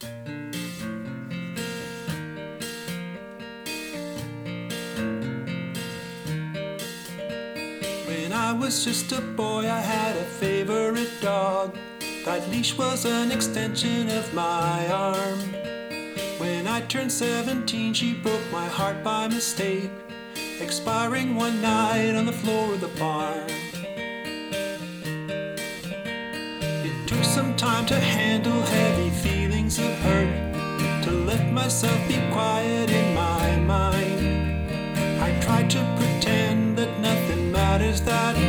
When I was just a boy, I had a favorite dog. That leash was an extension of my arm. When I turned 17, she broke my heart by mistake, expiring one night on the floor of the barn. It took some time to handle heavy feelings of hurt, to let myself be quiet in my mind. I tried to pretend that nothing matters that